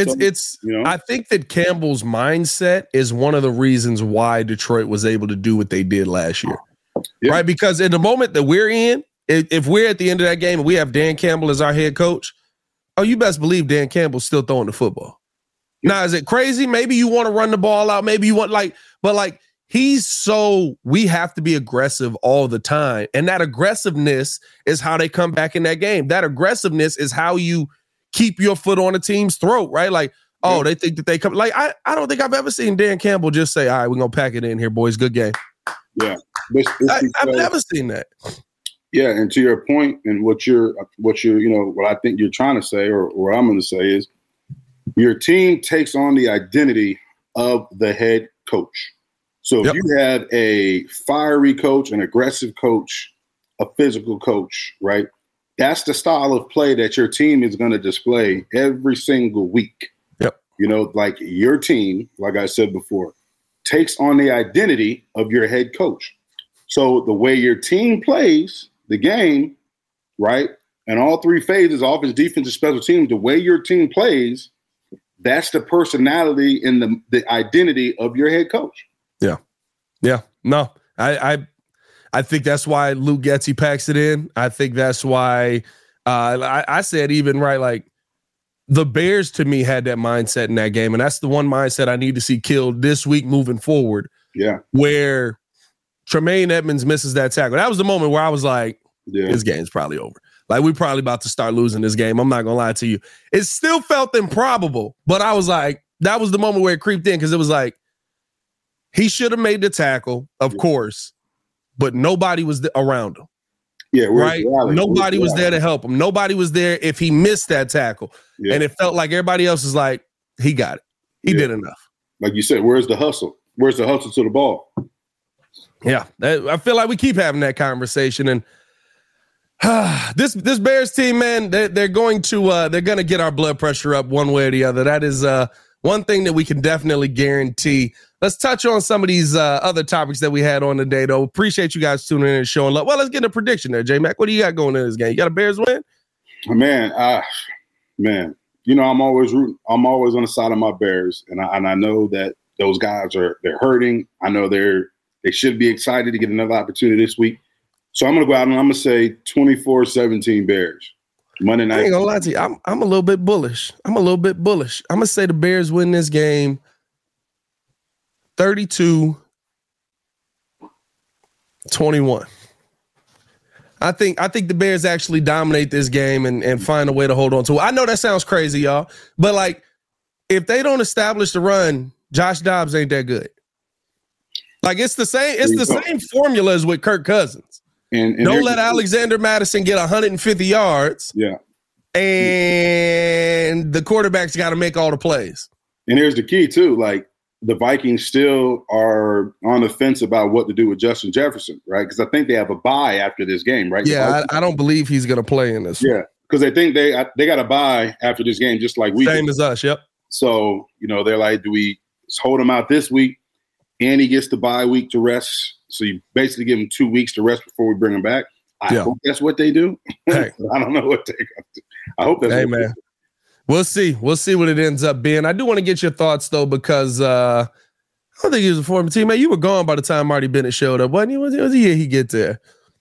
I think that Campbell's mindset is one of the reasons why Detroit was able to do what they did last year. Yeah. Right, because in the moment that we're in, if we're at the end of that game and we have Dan Campbell as our head coach, you best believe Dan Campbell's still throwing the football. Yeah. Now, is it crazy? Maybe you want to run the ball out. Maybe you want we have to be aggressive all the time. And that aggressiveness is how they come back in that game. That aggressiveness is how you keep your foot on the team's throat, right? Like, they think that they come. Like, I don't think I've ever seen Dan Campbell just say, all right, we're going to pack it in here, boys. Good game. Yeah, I've never seen that. Yeah, and to your point, and what I think you're trying to say, or what I'm going to say is, your team takes on the identity of the head coach. So if you have a fiery coach, an aggressive coach, a physical coach, right? That's the style of play that your team is going to display every single week. Yep. Like your team, like I said before, takes on the identity of your head coach. So the way your team plays the game, right, and all 3 phases, offense, defense, and special teams, the way your team plays, that's the personality and the identity of your head coach. Yeah. Yeah. No, I think that's why Luke Getsy packs it in. I think that's why I said even right, like, the Bears, to me, had that mindset in that game, and that's the one mindset I need to see killed this week moving forward. Yeah. Where Tremaine Edmonds misses that tackle. That was the moment where I was like, this game's probably over. Like, we're probably about to start losing this game. I'm not going to lie to you. It still felt improbable, but I was like, that was the moment where it creeped in because it was like, He should have made the tackle, of course, but nobody was around him. Yeah, right. Nobody was there to help him. Nobody was there if he missed that tackle. Yeah. And it felt like everybody else was like, he got it. He did enough. Like you said, where's the hustle? Where's the hustle to the ball? Yeah, I feel like we keep having that conversation. And this Bears team, man, they're going to get our blood pressure up one way or the other. That is one thing that we can definitely guarantee. Let's touch on some of these other topics that we had on today, though. Appreciate you guys tuning in and showing love. Well, let's get a prediction there, J-Mac. What do you got going in this game? You got a Bears win? Man, you know, I'm always rooting. I'm always on the side of my Bears, and I know that those guys they're hurting. I know they should be excited to get another opportunity this week. So I'm going to go out and I'm going to say 24-17 Bears. Monday night. I ain't going to lie to you. I'm a little bit bullish. I'm going to say the Bears win this game 32-21. I think the Bears actually dominate this game and find a way to hold on to it. I know that sounds crazy, y'all, but like if they don't establish the run, Josh Dobbs ain't that good. Like it's the same formula as with Kirk Cousins. And don't let Alexander Madison get 150 yards. Yeah. And the quarterback's got to make all the plays. And here's the key too. Like the Vikings still are on the fence about what to do with Justin Jefferson, right? Because I think they have a bye after this game, right? Yeah, I don't believe he's going to play in this. Yeah, because they think they got a bye after this game, just like we same as us. Yep. So they're like, do we hold him out this week, and he gets the bye week to rest? So you basically give him 2 weeks to rest before we bring him back. I hope that's what they do. Hey. I don't know what they. I hope that's. Hey man. We'll see what it ends up being. I do want to get your thoughts, though, because I don't think he was a former teammate. You were gone by the time Marty Bennett showed up, wasn't he? Was the year he get there?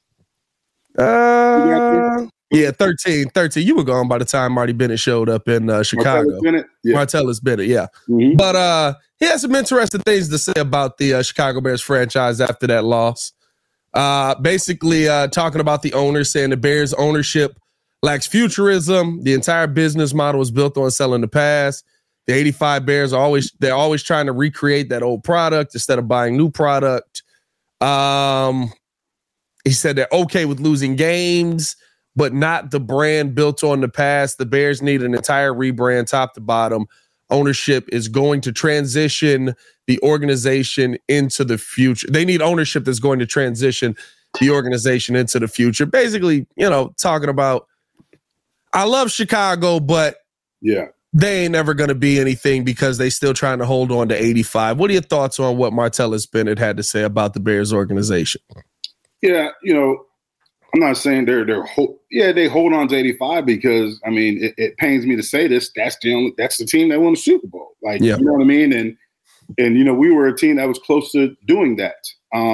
Yeah, 13. You were gone by the time Marty Bennett showed up in Chicago. Martellus Bennett, yeah. Mm-hmm. But he has some interesting things to say about the Chicago Bears franchise after that loss. Basically talking about the owners, saying the Bears ownership lacks futurism. The entire business model is built on selling the past. The 85 Bears they're always trying to recreate that old product instead of buying new product. He said they're okay with losing games, but not the brand built on the past. The Bears need an entire rebrand, top to bottom. Ownership is going to transition the organization into the future. They need ownership that's going to transition the organization into the future. Basically, talking about, I love Chicago, but they ain't never going to be anything because they still trying to hold on to 85. What are your thoughts on what Martellus Bennett had to say about the Bears organization? Yeah, I'm not saying they hold on to 85 because it pains me to say this. That's the team that won the Super Bowl. Like you know what I mean? And we were a team that was close to doing that.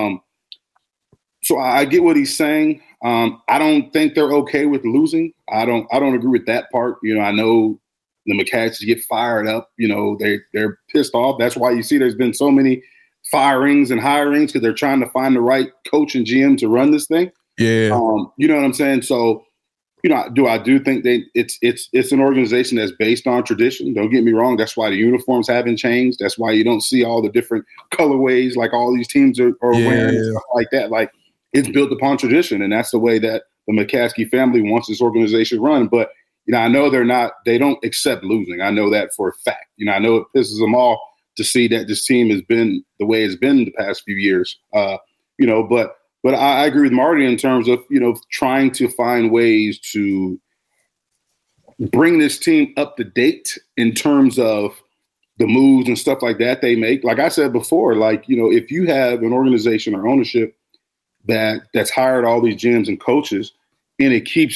So I get what he's saying. I don't think they're okay with losing. I don't agree with that part. I know the McCatcheys get fired up. They're pissed off. That's why you see there's been so many firings and hirings because they're trying to find the right coach and GM to run this thing. Yeah. You know what I'm saying? So, I do think it's an organization that's based on tradition. Don't get me wrong. That's why the uniforms haven't changed. That's why you don't see all the different colorways like all these teams are wearing and stuff like that. Like it's built upon tradition, and that's the way that the McCaskey family wants this organization run. But I know they don't accept losing. I know that for a fact. I know it pisses them off to see that this team has been the way it's been the past few years. But I agree with Marty in terms of, trying to find ways to bring this team up to date in terms of the moves and stuff like that they make. Like I said before, if you have an organization or ownership that's hired all these GMs and coaches and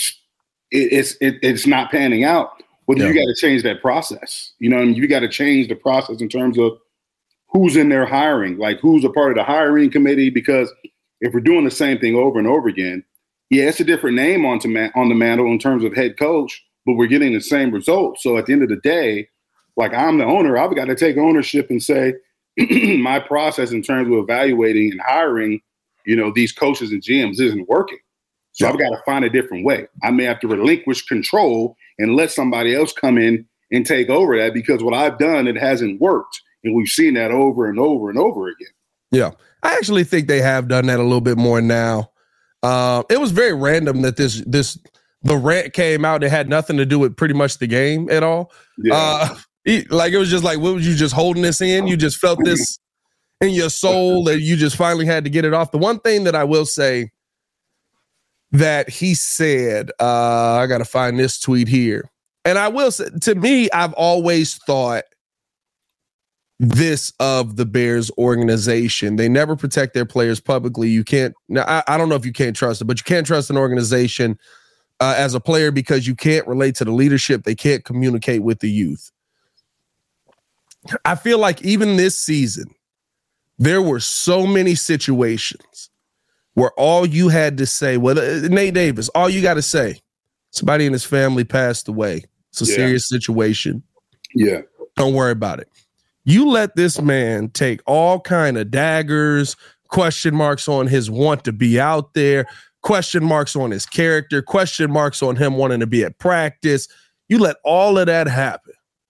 it's not panning out, well, you got to change that process. You got to change the process in terms of who's in there hiring, like who's a part of the hiring committee, because if we're doing the same thing over and over again, it's a different name on the mantle in terms of head coach, but we're getting the same results. So at the end of the day, like I'm the owner, I've got to take ownership and say my process in terms of evaluating and hiring, these coaches and GMs isn't working. So I've got to find a different way. I may have to relinquish control and let somebody else come in and take over that because what I've done, it hasn't worked. And we've seen that over and over and over again. Yeah. I actually think they have done that a little bit more now. It was very random that the rant came out. It had nothing to do with pretty much the game at all. Yeah. It was just like, what was you just holding this in? You just felt this in your soul that you just finally had to get it off. The one thing that I will say that he said, I got to find this tweet here. And I will say, to me, I've always thought this of the Bears organization. They never protect their players publicly. You can't, now I don't know if you can't trust it, but you can't trust an organization as a player because you can't relate to the leadership. They can't communicate with the youth. I feel like even this season, there were so many situations where all you had to say, Nate Davis, all you got to say, somebody in his family passed away. It's a serious situation. Yeah. Don't worry about it. You let this man take all kind of daggers, question marks on his want to be out there, question marks on his character, question marks on him wanting to be at practice. You let all of that happen.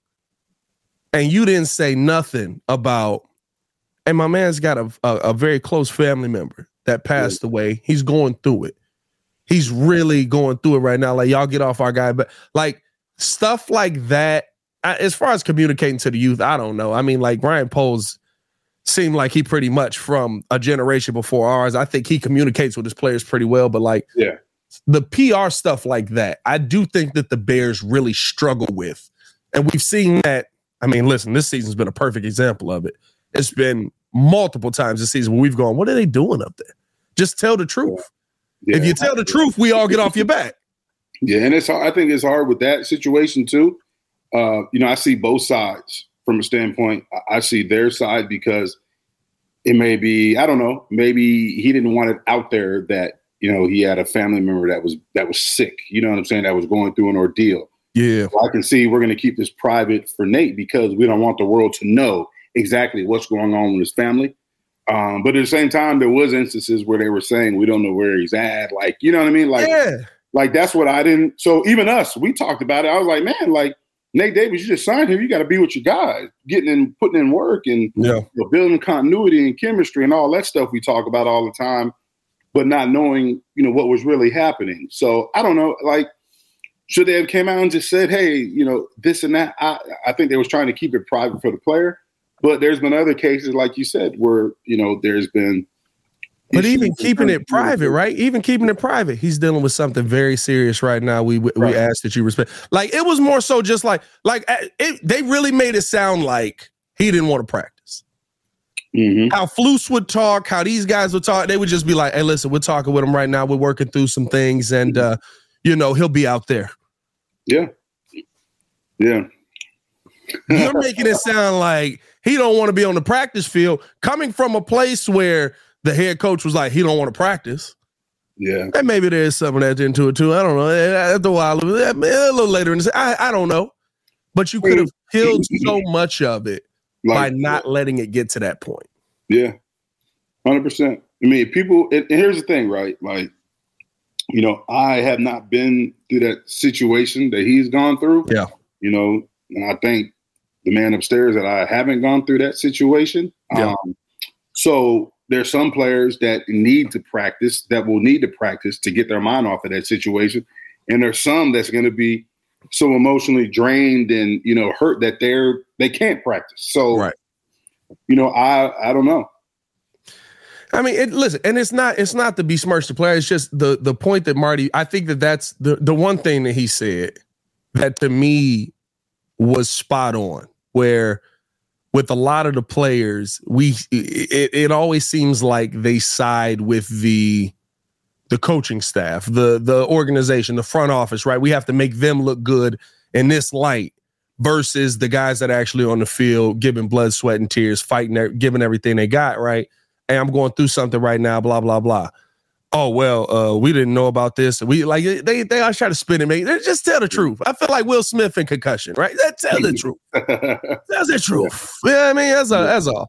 And you didn't say nothing about, and my man's got a very close family member that passed away. He's going through it. He's really going through it right now. Like, y'all get off our guy. But like stuff like that, as far as communicating to the youth, I don't know. I mean, like Ryan Poles seemed like he pretty much from a generation before ours. I think he communicates with his players pretty well. But like the PR stuff like that, I do think that the Bears really struggle with. And we've seen that. I mean, listen, this season's been a perfect example of it. It's been multiple times this season where we've gone, what are they doing up there? Just tell the truth. Yeah. If you tell the truth, we all get off your back. Yeah, and I think it's hard with that situation too. I see both sides from a standpoint. I see their side because it may be, I don't know, maybe he didn't want it out there that, he had a family member that was sick, you know what I'm saying, that was going through an ordeal. Yeah. So I can see we're going to keep this private for Nate because we don't want the world to know exactly what's going on with his family. But at the same time, there was instances where they were saying, we don't know where he's at. Like, you know what I mean? Like, like that's what I didn't. So even us, we talked about it. I was like, man, like Nate Davis, you just signed him. You got to be with your guys, putting in work and building continuity and chemistry and all that stuff we talk about all the time, but not knowing, what was really happening. So I don't know, like, should they have came out and just said, hey, this and that? I think they was trying to keep it private for the player. But there's been other cases, like you said, where, there's been. But even keeping it private, right? Even keeping it private, he's dealing with something very serious right now. We ask that you respect. Like, it was more so just they really made it sound like he didn't want to practice. Mm-hmm. How Flus would talk, how these guys would talk. They would just be like, hey, listen, we're talking with him right now. We're working through some things and, he'll be out there. Yeah. Yeah. You're making it sound like he don't want to be on the practice field coming from a place where the head coach was like, he don't want to practice. Yeah. And maybe there's some of that into it too. I don't know. After a while, a little later in the I don't know. But you could have killed so much of it by not letting it get to that point. Yeah. 100%. I mean, people, and here's the thing, right? Like, I have not been through that situation that he's gone through. Yeah. And I think the man upstairs that I haven't gone through that situation. Yeah. So there's some players that will need to practice to get their mind off of that situation. And there's some that's going to be so emotionally drained and, hurt that they can't practice. So, right. I don't know. I mean, listen, and it's not to besmirch the player. It's just the point that Marty, I think that's the one thing that he said that to me was spot on, where with a lot of the players, it always seems like they side with the coaching staff, the organization, the front office, right? We have to make them look good in this light versus the guys that are actually on the field, giving blood, sweat, and tears, fighting, giving everything they got, right? Hey, I'm going through something right now, blah, blah, blah. Oh, well, we didn't know about this. We like they always try to spin it, man. Just tell the truth. I feel like Will Smith in Concussion, right? Tell the truth. Tell the truth. Yeah, I mean, that's all.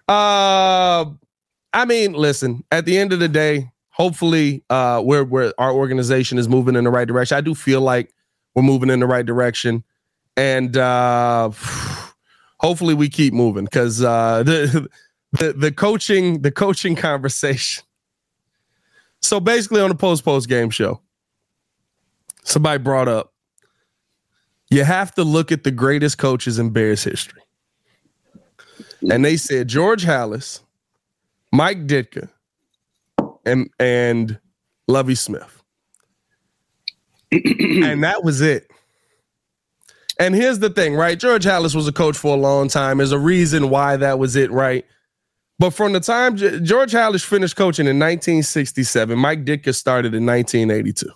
I mean, listen, at the end of the day, hopefully where our organization is moving in the right direction. I do feel like we're moving in the right direction. And hopefully we keep moving because the coaching conversation. So basically on the post game show, somebody brought up, you have to look at the greatest coaches in Bears history. And they said George Halas, Mike Ditka, and Lovie Smith. And that was it. And here's the thing, right? George Halas was a coach for a long time. There's a reason why that was it, right? But from the time George Halas finished coaching in 1967, Mike Ditka started in 1982.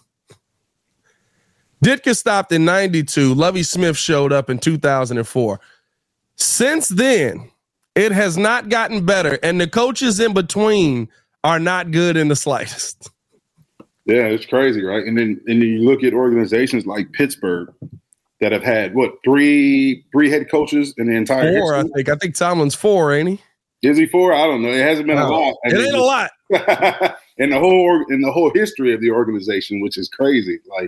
Ditka stopped in 92. Lovie Smith showed up in 2004. Since then, it has not gotten better, and the coaches in between are not good in the slightest. Yeah, it's crazy, right? And then you look at organizations like Pittsburgh that have had three head coaches in the entire four, history? I think Tomlin's 4, ain't he? Is he 4? I don't know. It hasn't been a lot. It ain't a lot. in the whole history of the organization, which is crazy. Like,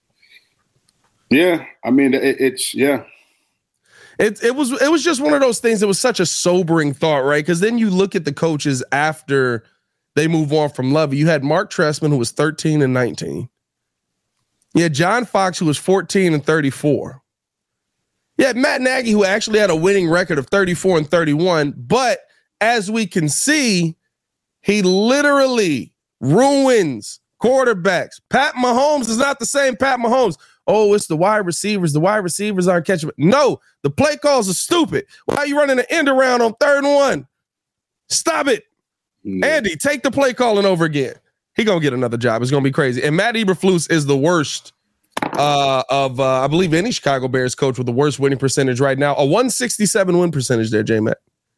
yeah, I mean, it's yeah. It was just one of those things that was such a sobering thought, right? Because then you look at the coaches after they move on from Lovie. You had Mark Trestman, who was 13 and 19. You had John Fox, who was 14 and 34. You had Matt Nagy, who actually had a winning record of 34 and 31. But as we can see, he literally ruins quarterbacks. Pat Mahomes is not the same Pat Mahomes. Oh, it's the wide receivers. The wide receivers aren't catching. No, the play calls are stupid. Why are you running an end around on 3rd and 1? Stop it. Andy, take the play calling over again. He going to get another job. It's going to be crazy. And Matt Eberflus is the worst of, I believe, any Chicago Bears coach with the worst winning percentage right now. A 167 win percentage there, J-Mac.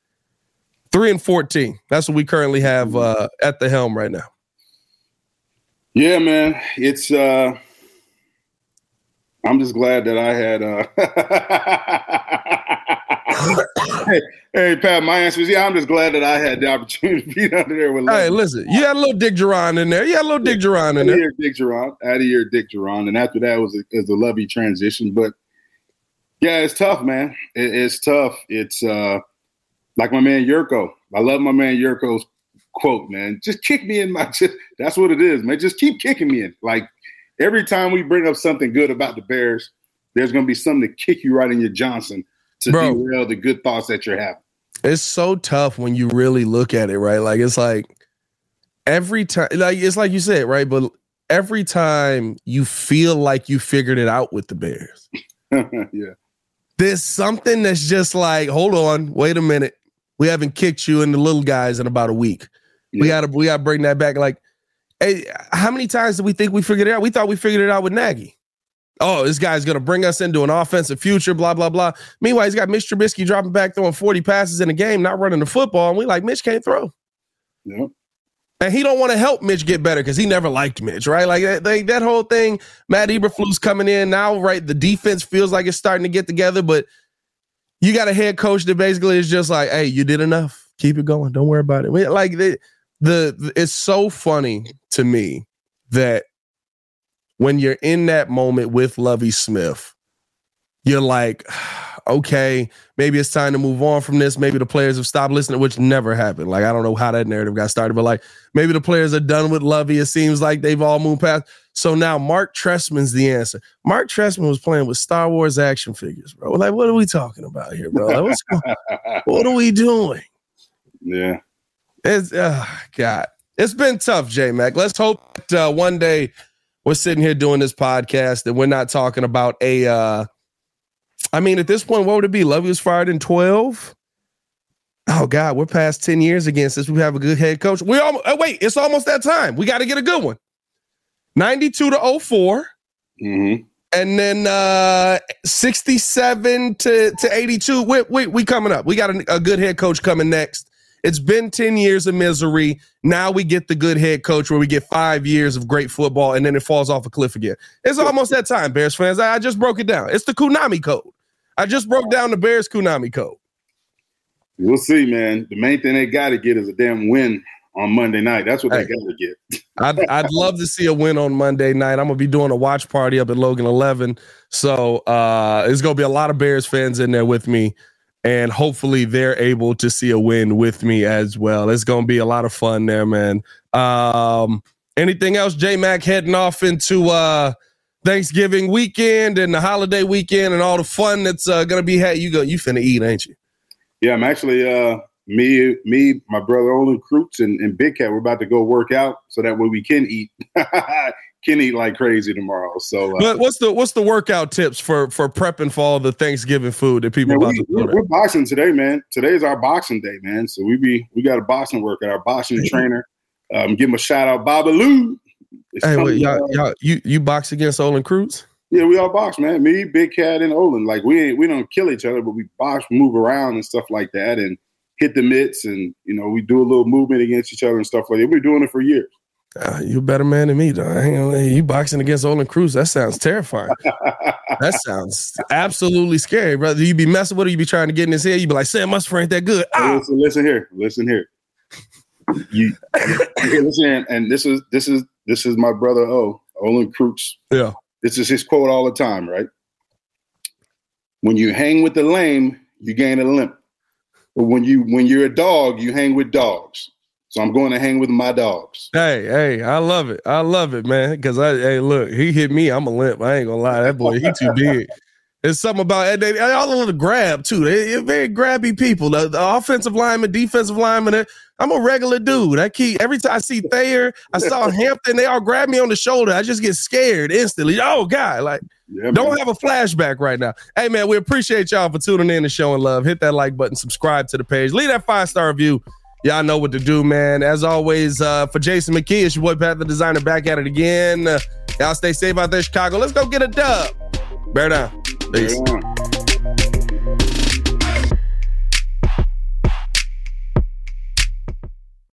3-14. That's what we currently have at the helm right now. Yeah, man. It's I'm just glad that I had hey, Pat, my answer is yeah, I'm just glad that I had the opportunity to be under there with Lovie. Hey, listen, you had a little Dick Duran in there. You had a little Dick Duran in there. Out of here, Dick Duran. And after that was a Lovie transition. But yeah, it's tough, man. It's tough. It's like my man Yurko. I love my man Yurko's quote, man. Just kick me in my chest. That's what it is, man. Just keep kicking me in. Like, every time we bring up something good about the Bears, there's going to be something to kick you right in your Johnson to derail the good thoughts that you're having. It's so tough when you really look at it, right? Like, it's like every time, like, it's like you said, right? But every time you feel like you figured it out with the Bears, yeah, there's something that's just like, hold on, wait a minute. We haven't kicked you and the little guys in about a week. Yeah. We gotta bring that back. Like, hey, how many times did we think we figured it out? We thought we figured it out with Nagy. Oh, this guy's going to bring us into an offensive future, blah, blah, blah. Meanwhile, he's got Mitch Trubisky dropping back, throwing 40 passes in a game, not running the football. And we like, Mitch can't throw. Yep. And he don't want to help Mitch get better because he never liked Mitch, right? Like that whole thing, Matt Eberflus coming in now, right? The defense feels like it's starting to get together, but you got a head coach that basically is just like, hey, you did enough. Keep it going. Don't worry about it. Like it's so funny to me that when you're in that moment with Lovie Smith, you're like, okay, maybe it's time to move on from this. Maybe the players have stopped listening, which never happened. Like, I don't know how that narrative got started, but like maybe the players are done with Lovie. It seems like they've all moved past. So now Mark Trestman's the answer. Mark Trestman was playing with Star Wars action figures, bro. Like, what are we talking about here, bro? Like, what are we doing? Yeah. It's God. It's been tough, J-Mac. Let's hope that one day we're sitting here doing this podcast and we're not talking about I mean, at this point, what would it be? Lovie was fired in 12. Oh God, we're past 10 years against this. We have a good head coach. Wait, it's almost that time. We got to get a good one. 92 to 04. Mm-hmm. And then 67 to 82. We coming up. We got a good head coach coming next. It's been 10 years of misery. Now we get the good head coach where we get 5 years of great football, and then it falls off a cliff again. It's almost that time, Bears fans. I just broke it down. It's the Konami code. I just broke down the Bears Konami code. We'll see, man. The main thing they got to get is a damn win on Monday night. That's what they got to get. I'd love to see a win on Monday night. I'm going to be doing a watch party up at Logan 11. So it's going to be a lot of Bears fans in there with me. and hopefully they're able to see a win with me as well. It's going to be a lot of fun there, man. Anything else, J-Mac, heading off into Thanksgiving weekend and the holiday weekend and all the fun that's going to be had? You finna eat, ain't you? Yeah, I'm actually me, my brother Olin Krutz and Big Cat. We're about to go work out so that way we can eat. Can eat like crazy tomorrow. So, but what's the workout tips for prepping for all the Thanksgiving food that people about to do? We're boxing today, man. Today's our boxing day, man. So we got a boxing workout. Our boxing trainer. Give him a shout out, Babalu. Hey, wait, y'all, you box against Olin Krutz? Yeah, we all box, man. Me, Big Cat, and Olin. Like we don't kill each other, but we box, move around and stuff like that, and hit the mitts, and we do a little movement against each other and stuff like that. We've been doing it for years. You a better man than me, though. You boxing against Olin Krutz? That sounds terrifying. That sounds absolutely scary, brother. You be messing with him, you be trying to get in his head. You be like, Sam Musfer ain't that good. Ah! Listen here. You listen, and this is my brother Olin Krutz. Yeah. This is his quote all the time, right? When you hang with the lame, you gain a limp. But when you're a dog, you hang with dogs. So I'm going to hang with my dogs. Hey, I love it, man. Because look, he hit me, I'm a limp. I ain't gonna lie, that boy, he too big. There's something about they all over the grab too. They're very grabby people. The offensive lineman, defensive lineman. I'm a regular dude. Every time I see Thayer, I saw Hampton, they all grab me on the shoulder. I just get scared instantly. Oh God, don't have a flashback right now. Hey man, we appreciate y'all for tuning in and showing love. Hit that like button, subscribe to the page, leave that 5-star review. Y'all know what to do, man. As always, for Jason McKee, it's your boy Pat the Designer back at it again. Y'all stay safe out there, Chicago. Let's go get a dub. Bear down. Peace.